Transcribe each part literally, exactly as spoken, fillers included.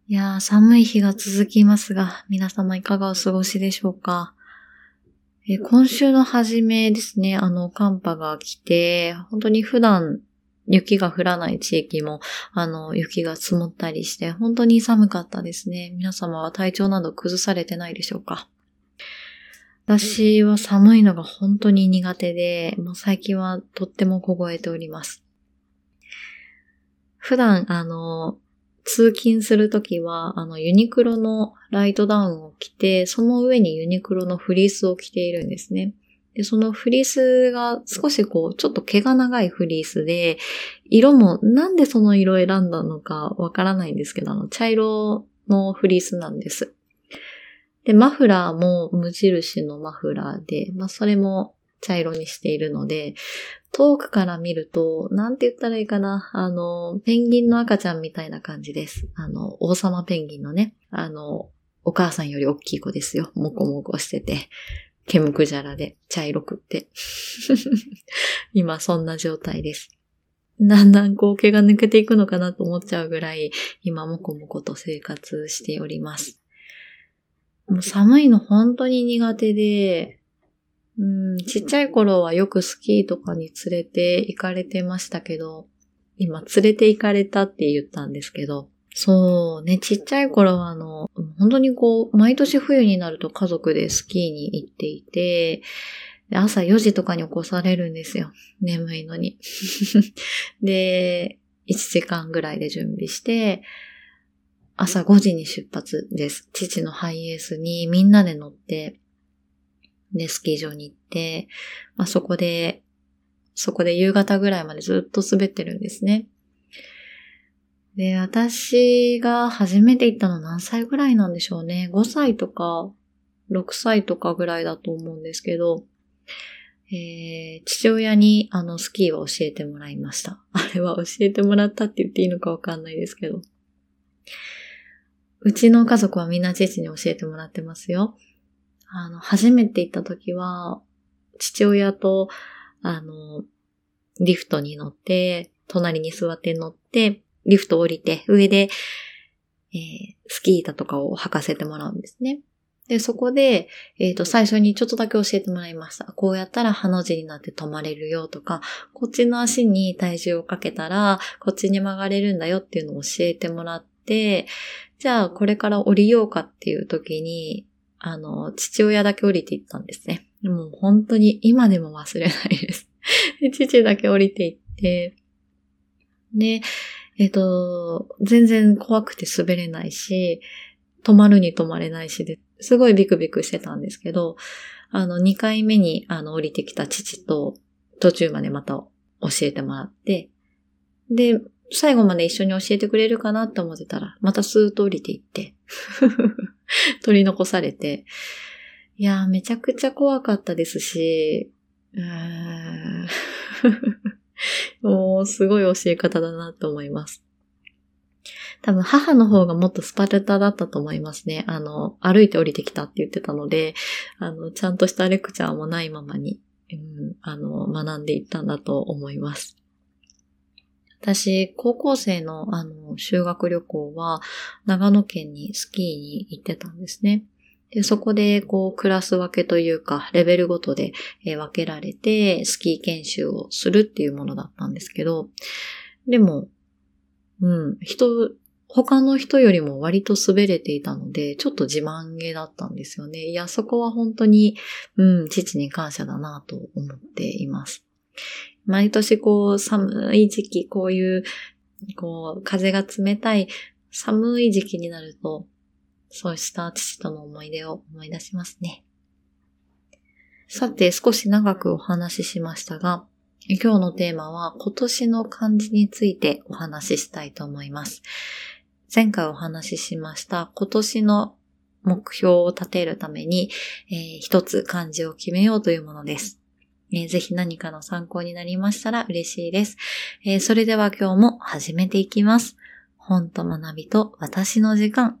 いやー、寒い日が続きますが、皆様いかがお過ごしでしょうか。え今週の初めですね、あの、寒波が来て、本当に普段雪が降らない地域も、あの、雪が積もったりして、本当に寒かったですね。皆様は体調など崩されてないでしょうか。私は寒いのが本当に苦手で、もう最近はとっても凍えております。普段、あの、通勤するときは、あの、ユニクロのライトダウンを着て、その上にユニクロのフリースを着ているんですね。で、そのフリースが少しこう、ちょっと毛が長いフリースで、色もなんでその色を選んだのかわからないんですけど、あの、茶色のフリースなんです。で、マフラーも無印のマフラーで、まあ、それも茶色にしているので、遠くから見ると、なんて言ったらいいかな。あの、ペンギンの赤ちゃんみたいな感じです。あの、王様ペンギンのね、あの、お母さんより大きい子ですよ。もこもこしてて、毛むくじゃらで茶色くって。今そんな状態です。だんだんこう毛が抜けていくのかなと思っちゃうぐらい、今もこもこと生活しております。もう寒いの本当に苦手で、うん、ちっちゃい頃はよくスキーとかに連れて行かれてましたけど、今連れて行かれたって言ったんですけど、そうね、ちっちゃい頃はあの、本当にこう、毎年冬になると家族でスキーに行っていて、で朝よじとかに起こされるんですよ。眠いのに。で、いちじかんぐらいで準備して、朝ごじに出発です。父のハイエースにみんなで乗って、で、スキー場に行って、まあ、そこで、そこで夕方ぐらいまでずっと滑ってるんですね。で、私が初めて行ったの何歳ぐらいなんでしょうね。ごさいとか、ろくさいとかぐらいだと思うんですけど、えー、父親にあのスキーを教えてもらいました。あれは教えてもらったって言っていいのかわかんないですけど。うちの家族はみんな父に教えてもらってますよ。あの、初めて行った時は、父親と、あの、リフトに乗って、隣に座って乗って、リフト降りて、上で、えー、スキー板とかを履かせてもらうんですね。で、そこで、えっと、最初にちょっとだけ教えてもらいました。こうやったらハの字になって止まれるよとか、こっちの足に体重をかけたら、こっちに曲がれるんだよっていうのを教えてもらって、じゃあこれから降りようかっていう時に、あの、父親だけ降りていったんですね。もう本当に今でも忘れないです。父だけ降りていって、で、えっと、全然怖くて滑れないし、止まるに止まれないしで、すごいビクビクしてたんですけど、あの、にかいめにあの降りてきた父と途中までまた教えてもらって、で、最後まで一緒に教えてくれるかなって思ってたら、またスーッと降りていって、取り残されて、いやーめちゃくちゃ怖かったですし、うーんもうすごい教え方だなと思います。多分母の方がもっとスパルタだったと思いますね。あの、歩いて降りてきたって言ってたので、あの、ちゃんとしたレクチャーもないままに、うん、あの、学んでいったんだと思います。私、高校生の、あの、修学旅行は、長野県にスキーに行ってたんですね。で、そこで、こう、クラス分けというか、レベルごとで、えー分けられて、スキー研修をするっていうものだったんですけど、でも、うん、人、他の人よりも割と滑れていたので、ちょっと自慢げだったんですよね。いや、そこは本当に、うん、父に感謝だなと思っています。毎年こう、寒い時期、こういう、こう、風が冷たい寒い時期になると、そうした父との思い出を思い出しますね。さて、少し長くお話ししましたが、今日のテーマは今年の漢字についてお話ししたいと思います。前回お話ししました今年の目標を立てるために、えー、一つ漢字を決めようというものです。えー、ぜひ何かの参考になりましたら嬉しいです。えー、それでは今日も始めていきます。本と学びと私の時間。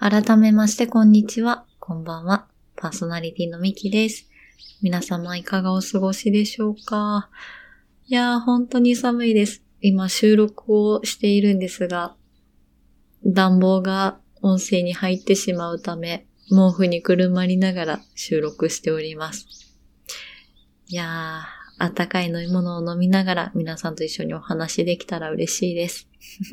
改めましてこんにちは、こんばんは。パーソナリティのみきです。皆様いかがお過ごしでしょうか？いやー、本当に寒いです。今収録をしているんですが、暖房が音声に入ってしまうため、毛布にくるまりながら収録しております。いやー、あったかい飲み物を飲みながら皆さんと一緒にお話できたら嬉しいです。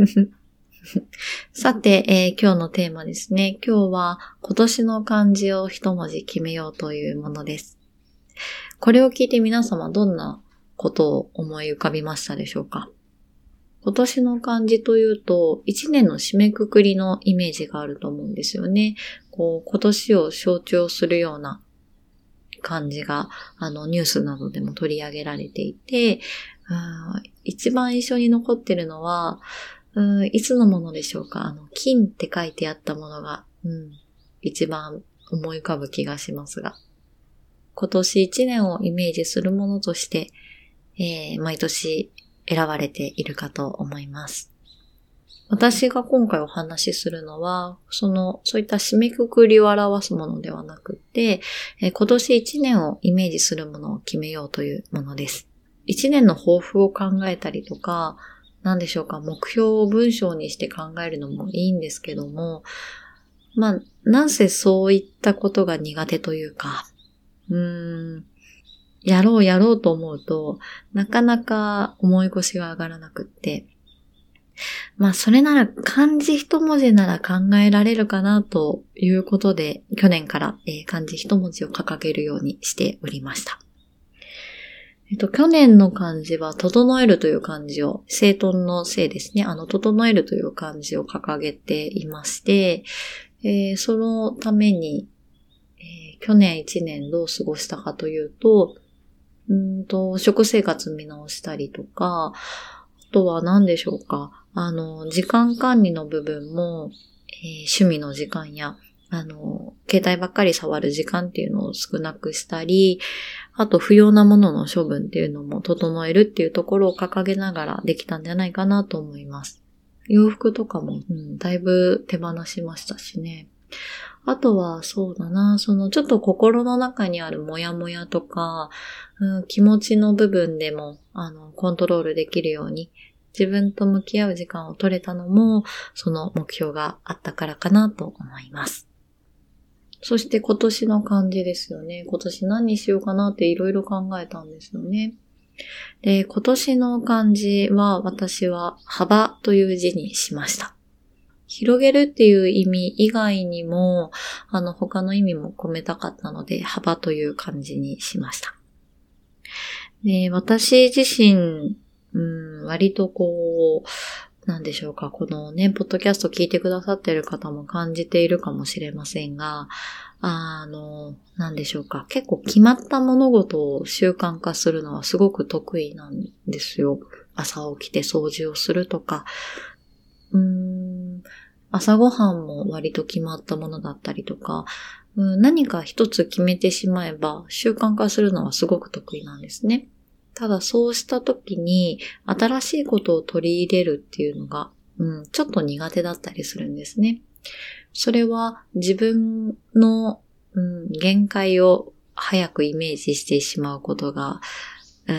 さて、えー、今日のテーマですね。今日は今年の漢字を一文字決めようというものです。これを聞いて皆様どんなことを思い浮かびましたでしょうか？今年の漢字というと、一年の締めくくりのイメージがあると思うんですよね。こう、今年を象徴するような漢字が、あの、ニュースなどでも取り上げられていて、うん一番印象に残ってるのは、うんいつのものでしょうか？あの、金って書いてあったものが、うん、一番思い浮かぶ気がしますが、今年一年をイメージするものとして、えー、毎年選ばれているかと思います。私が今回お話しするのは、その、そういった締めくくりを表すものではなくて、えー、今年一年をイメージするものを決めようというものです。一年の抱負を考えたりとか、何でしょうか、目標を文章にして考えるのもいいんですけども、まあ、なんせそういったことが苦手というか、うーん、やろうやろうと思うと、なかなか思い越しが上がらなくって、まあ、それなら漢字一文字なら考えられるかなということで、去年から、えー、漢字一文字を掲げるようにしておりました。えっと、去年の漢字は、整えるという漢字を、整頓のせいですね。あの、整えるという漢字を掲げていまして、えー、そのために、えー、去年一年どう過ごしたかというと、うんと、食生活見直したりとか、あとは何でしょうか。あの、時間管理の部分も、えー、趣味の時間や、あの、携帯ばっかり触る時間っていうのを少なくしたり、あと不要なものの処分っていうのも整えるっていうところを掲げながらできたんじゃないかなと思います。洋服とかも、うん、だいぶ手放しましたしね。あとはそうだな、そのちょっと心の中にあるモヤモヤとか、うん、気持ちの部分でもあのコントロールできるように自分と向き合う時間を取れたのもその目標があったからかなと思います。そして今年の漢字ですよね。今年何にしようかなっていろいろ考えたんですよね。で、今年の漢字は私は幅という字にしました。広げるっていう意味以外にも、あの他の意味も込めたかったので、幅という漢字にしました。で、私自身、うん、割とこう、なんでしょうか、このね、ポッドキャスト聞いてくださっている方も感じているかもしれませんが、あの、なんでしょうか、結構決まった物事を習慣化するのはすごく得意なんですよ。朝起きて掃除をするとか、うーん、朝ごはんも割と決まったものだったりとか、うん、何か一つ決めてしまえば習慣化するのはすごく得意なんですね。ただそうした時に新しいことを取り入れるっていうのが、うん、ちょっと苦手だったりするんですね。それは自分の、うん、限界を早くイメージしてしまうことが、うん、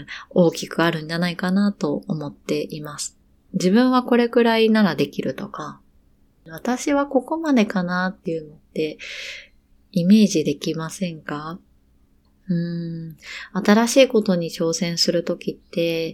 大きくあるんじゃないかなと思っています。自分はこれくらいならできるとか、私はここまでかなっていうのってイメージできませんか？うーん、新しいことに挑戦するときって、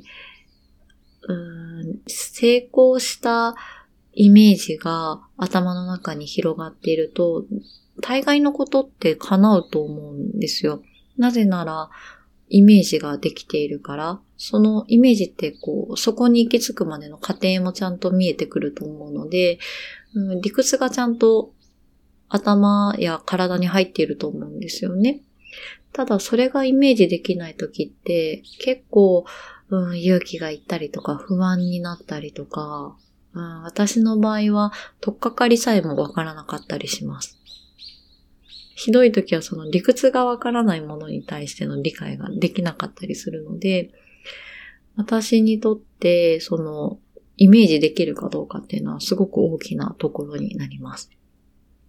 うーん、成功したイメージが頭の中に広がっていると、大概のことって叶うと思うんですよ。なぜなら、イメージができているから、そのイメージってこう、そこに行き着くまでの過程もちゃんと見えてくると思うので、うん、理屈がちゃんと頭や体に入っていると思うんですよね。ただそれがイメージできないときって結構、うん、勇気がいったりとか不安になったりとか、うん、私の場合は取っかかりさえもわからなかったりします。ひどいときはその理屈がわからないものに対しての理解ができなかったりするので、私にとってそのイメージできるかどうかっていうのはすごく大きなところになります。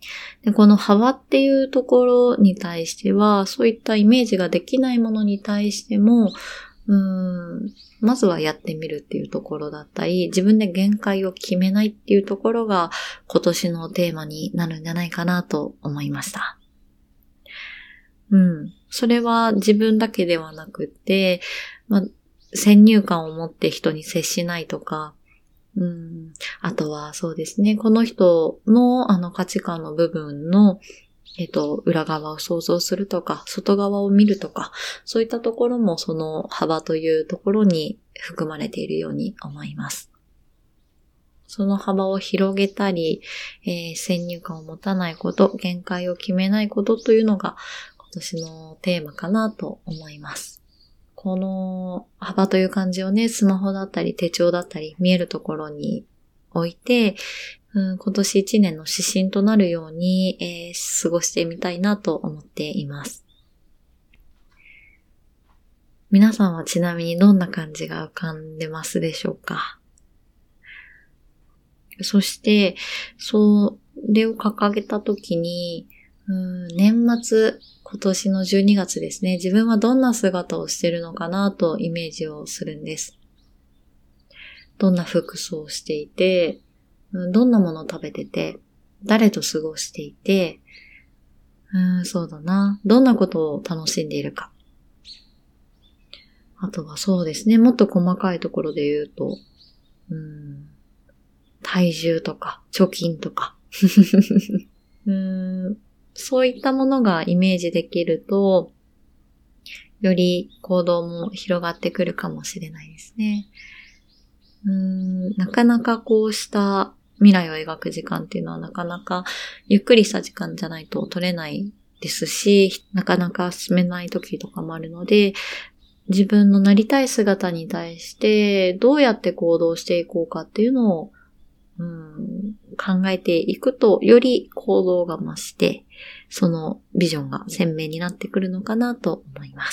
で、この幅っていうところに対しては、そういったイメージができないものに対しても、うーん、まずはやってみるっていうところだったり、自分で限界を決めないっていうところが今年のテーマになるんじゃないかなと思いました。うん。それは自分だけではなくて、まあ、先入観を持って人に接しないとか、うん、あとはそうですね、この人のあの価値観の部分の、えっと、裏側を想像するとか、外側を見るとか、そういったところもその幅というところに含まれているように思います。その幅を広げたり、えー、先入観を持たないこと、限界を決めないことというのが今年のテーマかなと思います。この幅という漢字をね、スマホだったり手帳だったり見えるところに置いて、うん、今年一年の指針となるように、えー、過ごしてみたいなと思っています。皆さんはちなみにどんな漢字が浮かんでますでしょうか？そして、それを掲げたときに、うん、年末、今年のじゅうにがつですね、自分はどんな姿をしているのかなとイメージをするんです。どんな服装をしていて、どんなものを食べてて、誰と過ごしていて、うーん、そうだな。どんなことを楽しんでいるか。あとはそうですね、もっと細かいところで言うと、うーん、体重とか、貯金とか。うーん、そういったものがイメージできると、より行動も広がってくるかもしれないですね。うーん、なかなかこうした未来を描く時間っていうのはなかなかゆっくりした時間じゃないと取れないですし、なかなか進めない時とかもあるので、自分のなりたい姿に対してどうやって行動していこうかっていうのを、うん、考えていくとより行動が増して、そのビジョンが鮮明になってくるのかなと思います。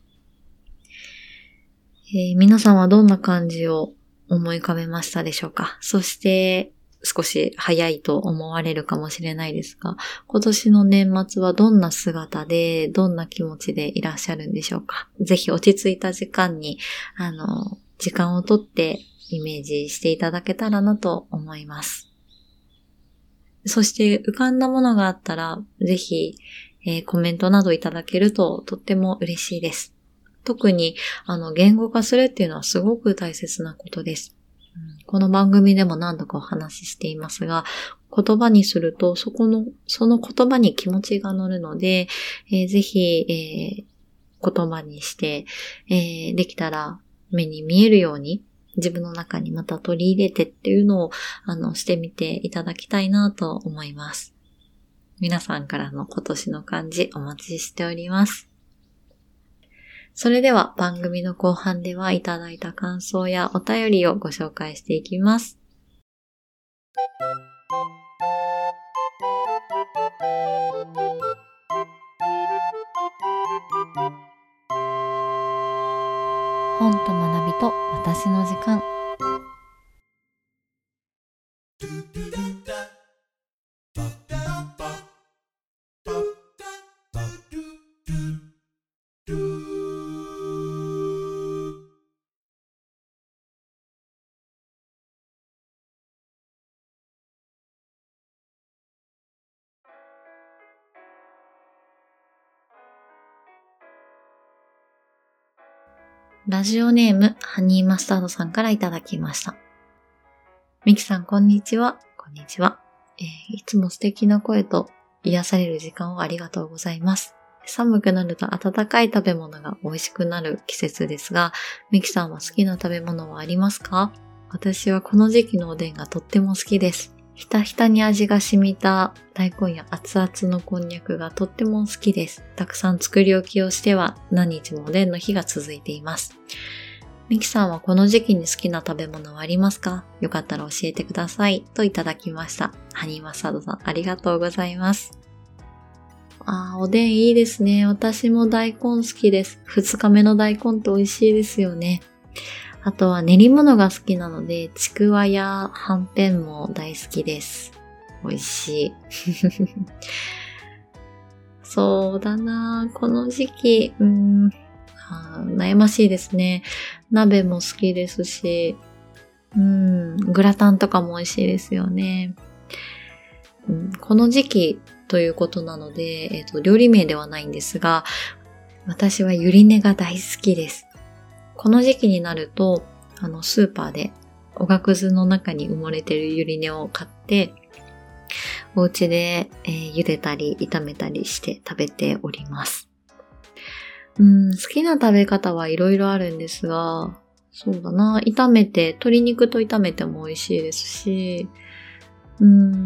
えー、皆さんはどんな感じを思い浮かべましたでしょうか？そして少し早いと思われるかもしれないですが、今年の年末はどんな姿で、どんな気持ちでいらっしゃるんでしょうか？ぜひ落ち着いた時間に、あの、時間をとってイメージしていただけたらなと思います。そして浮かんだものがあったら、ぜひ、えー、コメントなどいただけるととっても嬉しいです。特に、あの、言語化するっていうのはすごく大切なことです。この番組でも何度かお話ししていますが、言葉にすると、そこの、その言葉に気持ちが乗るので、えー、ぜひ、えー、言葉にして、えー、できたら目に見えるように、自分の中にまた取り入れてっていうのを、あの、してみていただきたいなと思います。皆さんからの今年の漢字お待ちしております。それでは番組の後半ではいただいた感想やお便りをご紹介していきます。本と学びと私の時間。ラジオネーム、ハニーマスタードさんからいただきました。ミキさん、こんにちは。こんにちは。えー、いつも素敵な声と癒される時間をありがとうございます。寒くなると温かい食べ物が美味しくなる季節ですが、ミキさんは好きな食べ物はありますか？私はこの時期のおでんがとっても好きです。ひたひたに味が染みた大根や熱々のこんにゃくがとっても好きです。たくさん作り置きをしては何日もおでんの日が続いています。ミキさんはこの時期に好きな食べ物はありますか？よかったら教えてください。といただきました。ハニーマスタードさん、ありがとうございます。あー、おでんいいですね。私も大根好きです。二日目の大根って美味しいですよね。あとは練り物が好きなので、ちくわやはんぺんも大好きです。 美味しい。そうだなこの時期、うーんあー悩ましいですね。鍋も好きですし、うん、グラタンとかも美味しいですよね。うん、この時期ということなので、えっと、料理名ではないんですが、私はゆり根が大好きです。この時期になると、あの、スーパーでおがくずの中に埋もれてるゆり根を買って、お家で、えー、茹でたり炒めたりして食べております。うん、好きな食べ方はいろいろあるんですが、そうだな、炒めて、鶏肉と炒めても美味しいですし、うん、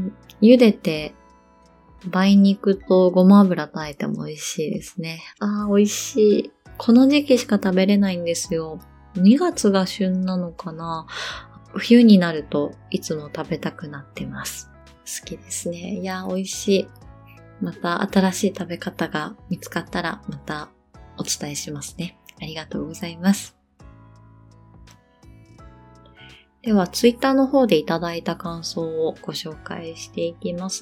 茹でて、梅肉とごま油とあえても美味しいですね。あー、美味しい。この時期しか食べれないんですよ。にがつが旬なのかな。冬になるといつも食べたくなってます。好きですね。いやー、美味しい。また新しい食べ方が見つかったらまたお伝えしますね。ありがとうございます。では、ツイッターの方でいただいた感想をご紹介していきます。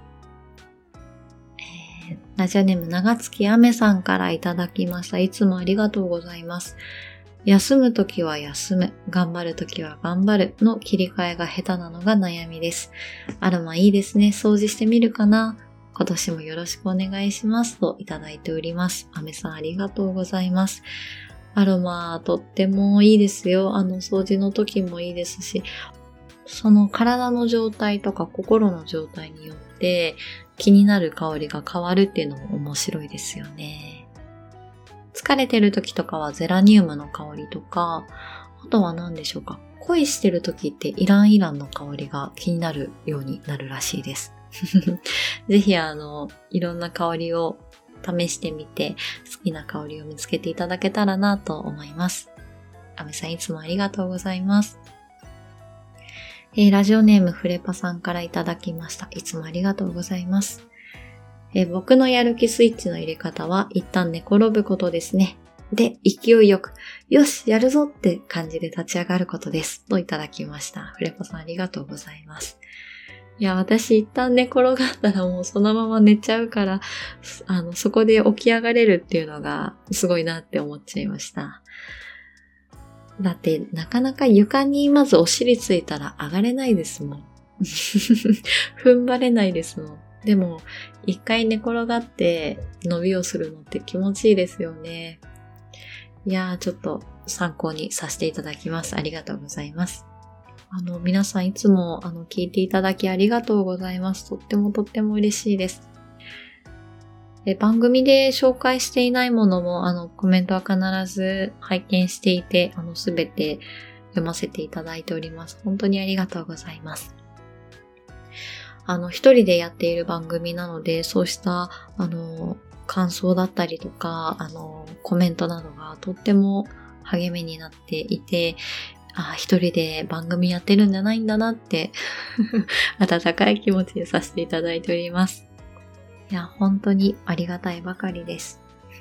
えー、ラジオネーム長月あめさんからいただきました。いつもありがとうございます。休むときは休む、頑張るときは頑張るの切り替えが下手なのが悩みです。アロマいいですね。掃除してみるかな。今年もよろしくお願いしますといただいております。あめさんありがとうございます。アロマとってもいいですよ。あの掃除の時もいいですし、その体の状態とか心の状態によって気になる香りが変わるっていうのも面白いですよね。疲れてる時とかはゼラニウムの香りとか、あとは何でしょうか。恋してる時ってイランイランの香りが気になるようになるらしいです。ぜひあの、いろんな香りを試してみて、好きな香りを見つけていただけたらなと思います。あめさんいつもありがとうございます。えー、ラジオネームフレパさんからいただきました。いつもありがとうございます。えー、僕のやる気スイッチの入れ方は一旦寝転ぶことですね。で、勢いよく、よし、やるぞって感じで立ち上がることです。といただきました。フレパさんありがとうございます。いや、私一旦寝転がったらもうそのまま寝ちゃうから、あの、そこで起き上がれるっていうのがすごいなって思っちゃいました。だって、なかなか床にまずお尻ついたら上がれないですもん。踏ん張れないですもん。でも、一回寝転がって伸びをするのって気持ちいいですよね。いやー、ちょっと参考にさせていただきます。ありがとうございます。あの、皆さんいつもあの聞いていただきありがとうございます。とってもとっても嬉しいです。で、番組で紹介していないものも、あの、コメントは必ず拝見していて、あの、すべて読ませていただいております。本当にありがとうございます。あの、一人でやっている番組なので、そうした、あの、感想だったりとか、あの、コメントなどがとっても励みになっていて、あ、一人で番組やってるんじゃないんだなって温かい気持ちでさせていただいております。いや、本当にありがたいばかりです。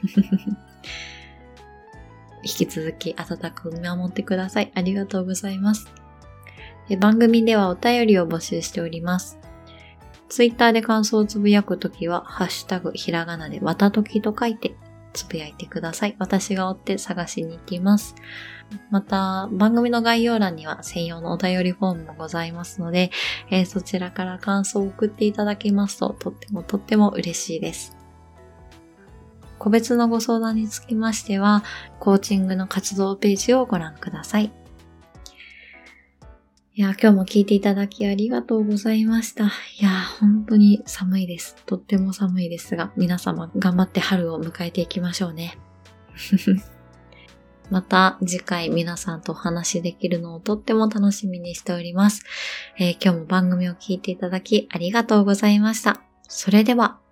引き続き温かく見守ってください。ありがとうございます。番組ではお便りを募集しております。ツイッターで感想をつぶやくときは、ハッシュタグひらがなでわたときと書いてつぶやいてください。私が追って探しに行きます。また、番組の概要欄には専用のお便りフォームもございますので、えー、そちらから感想を送っていただけますと、とってもとっても嬉しいです。個別のご相談につきましては、コーチングの活動ページをご覧ください。いや、今日も聞いていただきありがとうございました。いや、本当に寒いです。とっても寒いですが、皆様頑張って春を迎えていきましょうね。また次回皆さんとお話しできるのをとっても楽しみにしております。えー、今日も番組を聞いていただきありがとうございました。それでは。